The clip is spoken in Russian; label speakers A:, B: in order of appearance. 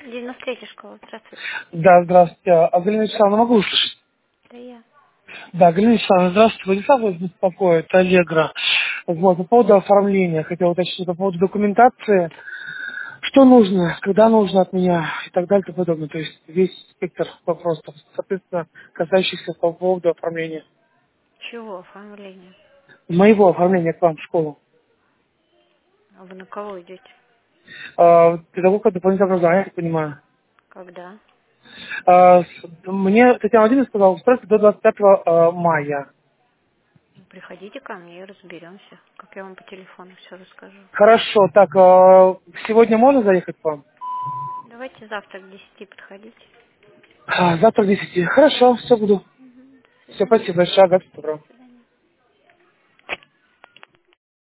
A: 93-я школа, здравствуйте.
B: Да, здравствуйте. А Галина Вячеславовна, могу услышать?
A: Да я.
B: Да, Галина Вячеславовна, здравствуйте. Владислав вас беспокоит, Аллегра. Вот, по поводу оформления, хотел уточнить, по поводу документации, что нужно, когда нужно от меня и так далее и тому подобное. То есть весь спектр вопросов, соответственно, касающихся по поводу оформления.
A: Чего оформление?
B: Моего оформления к вам в школу.
A: А вы на кого идете?
B: Педагога дополнительного образования, я так понимаю.
A: Когда?
B: Мне Татьяна Владимировна сказала, устроиться до 25 мая.
A: Ну, приходите ко мне и разберемся, как я вам по телефону все расскажу.
B: Хорошо, так, сегодня можно заехать к вам?
A: Давайте завтра к 10 подходите.
B: Завтра к 10. Хорошо, все буду.
A: До
B: Все,
A: свидания.
B: спасибо большое, Агата Петровна.